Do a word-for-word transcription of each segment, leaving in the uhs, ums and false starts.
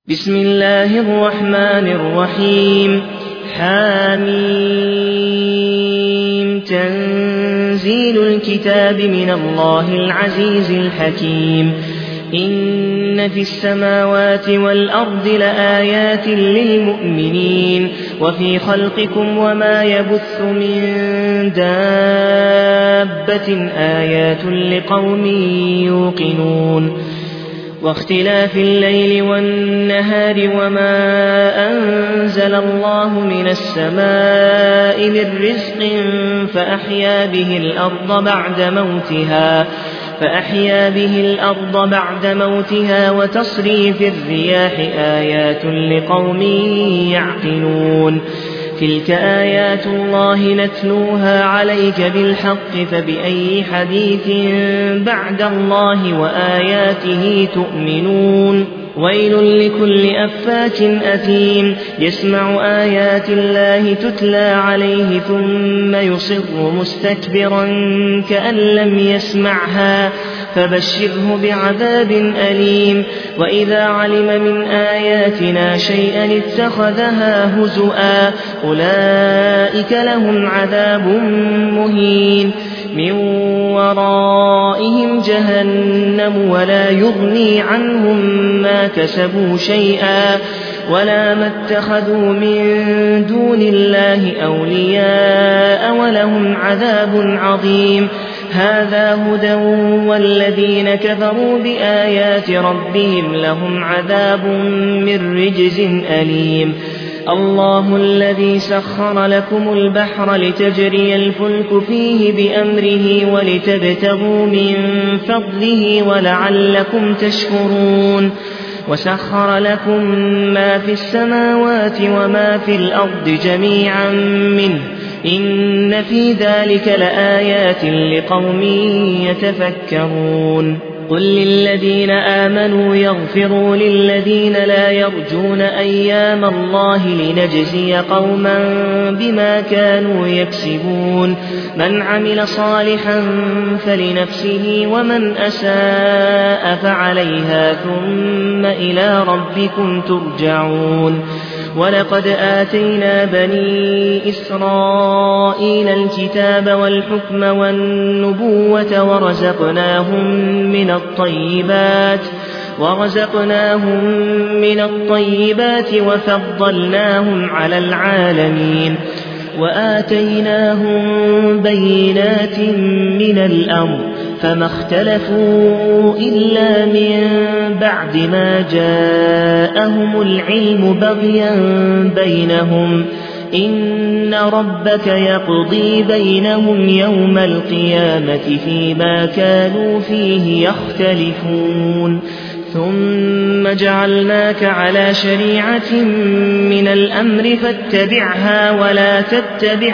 بسم الله الرحمن الرحيم. حاميم. تنزيل الكتاب من الله العزيز الحكيم. إن في السماوات والأرض لآيات للمؤمنين وفي خلقكم وما يبث من دابة آيات لقوم يوقنون. واختلاف الليل والنهار وما أنزل الله من السماء من رزق فأحيا به الأرض بعد موتها فأحيا به الأرض بعد موتها وتصريف الرياح آيات لقوم يعقلون. تلك آيات الله نتلوها عليك بالحق فبأي حديث بعد الله وآياته تؤمنون. ويل لكل أفاك أثيم يسمع آيات الله تتلى عليه ثم يصر مستكبرا كأن لم يسمعها فبشره بعذاب أليم. وإذا علم من آياتنا شيئا اتخذها هزؤا أولئك لهم عذاب مهين من ورائهم جهنم ولا يغني عنهم ما كسبوا شيئا ولا ما اتخذوا من دون الله أولياء ولهم عذاب عظيم. هذا هدى والذين كفروا بآيات ربهم لهم عذاب من رجز أليم. الله الذي سخر لكم البحر لتجري الفلك فيه بأمره ولتبتغوا من فضله ولعلكم تشكرون. وسخر لكم ما في السماوات وما في الأرض جميعا منه إن في ذلك لآيات لقوم يتفكرون. قل للذين آمنوا يغفروا للذين لا يرجون أيام الله لنجزي قوما بما كانوا يكسبون. من عمل صالحا فلنفسه ومن أساء فعليها ثم إلى ربكم ترجعون. ولقد آتينا بني إسرائيل الكتاب والحكم والنبوة ورزقناهم من الطيبات ورزقناهم من الطيبات وفضلناهم على العالمين وآتيناهم بينات من الأمر فما اختلفوا إلا من بعد ما جاءهم العلم بغيا بينهم إن ربك يقضي بينهم يوم القيامة فيما كانوا فيه يختلفون. ثم جعلناك على شريعة من الأمر فاتبعها ولا تتبع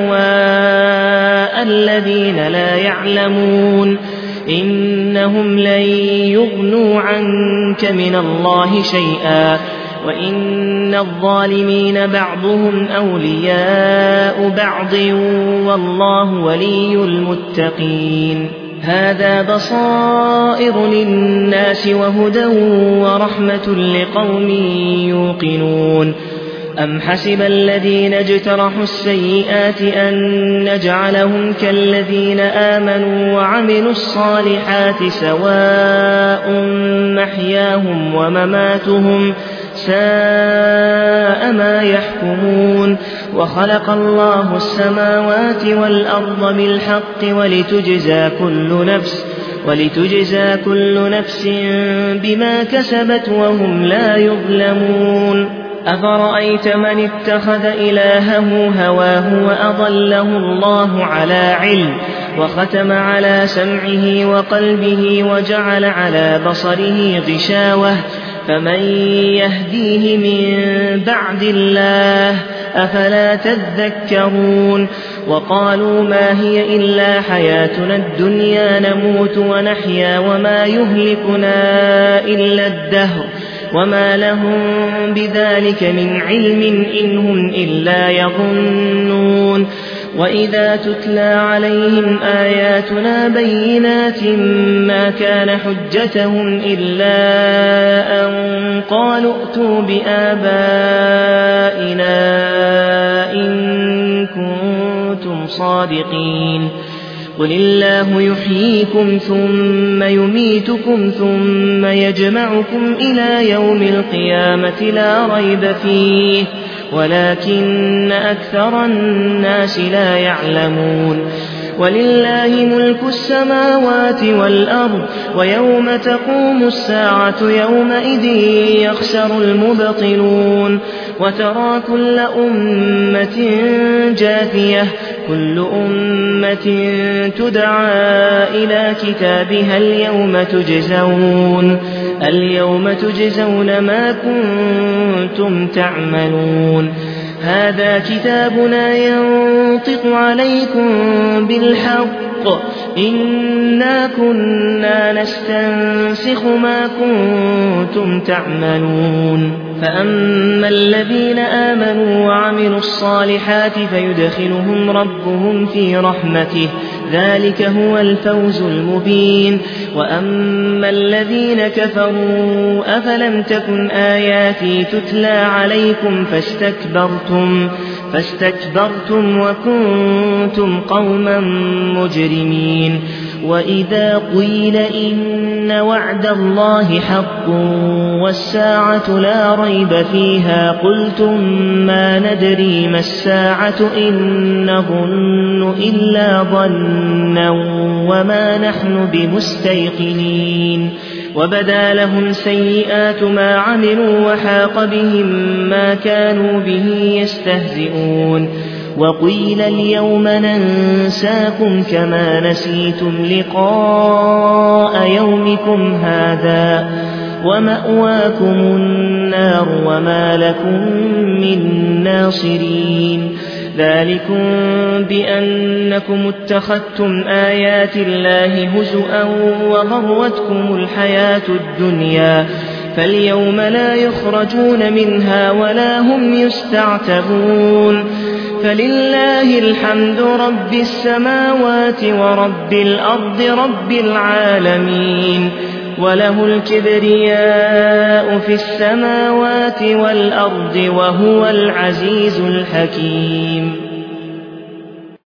أهواء الذين لا يعلمون إنهم لن يغنوا عنك من الله شيئا وإن الظالمين بعضهم أولياء بعض والله ولي المتقين. هذا بصائر للناس وهدى ورحمة لقوم يوقنون. أم حسب الذين اجترحوا السيئات أن نجعلهم كالذين آمنوا وعملوا الصالحات سواء محياهم ومماتهم ساء ما يحكمون. وخلق الله السماوات والأرض بالحق ولتجزى كل نفس ولتجزى كل نفس بما كسبت وهم لا يظلمون. أفرأيت من اتخذ إلهه هواه وأضله الله على علم وختم على سمعه وقلبه وجعل على بصره غشاوة فمن يهديه من بعد الله أفلا تذكرون. وقالوا ما هي إلا حياتنا الدنيا نموت ونحيا وما يهلكنا إلا الدهر وما لهم بذلك من علم إن هم إلا يظنون. وإذا تتلى عليهم آياتنا بينات ما كان حجتهم إلا أن قالوا ائتوا بآبائنا إن كنتم صادقين قل الله يحييكم ثم يميتكم ثم يجمعكم إلى يوم القيامة لا ريب فيه ولكن أكثر الناس لا يعلمون ولله ملك السماوات والأرض ويوم تقوم الساعة يومئذ يخسر المبطلون وترى كل أمة جاثية كل أمة تدعى إلى كتابها اليوم تجزون اليوم تجزون ما كنتم تعملون هذا كتابنا ينطق عليكم بالحق إنا كنا نستنسخ ما كنتم تعملون فأما الذين آمنوا وعملوا الصالحات فيدخلهم ربهم في رحمته ذلك هو الفوز المبين وأما الذين كفروا أفلم تكن آياتي تتلى عليكم فاستكبرتم فاستكبرتم وكنتم قوما مجرمين وإذا قيل إن وعد الله حق والساعة لا ريب فيها قلتم ما ندري ما الساعة إن نظن إلا ظنا وما نحن بمستيقنين وبدا لهم سيئات ما عملوا وحاق بهم ما كانوا به يستهزئون وقيل اليوم ننساكم كما نسيتم لقاء يومكم هذا ومأواكم النار وما لكم من ناصرين ذلكم بأنكم اتخذتم آيات الله هزؤا وغرتكم الحياة الدنيا فاليوم لا يخرجون منها ولا هم يستعتبون فلله الحمد رب السماوات ورب الأرض رب العالمين وله الكبرياء في السماوات والأرض وهو العزيز الحكيم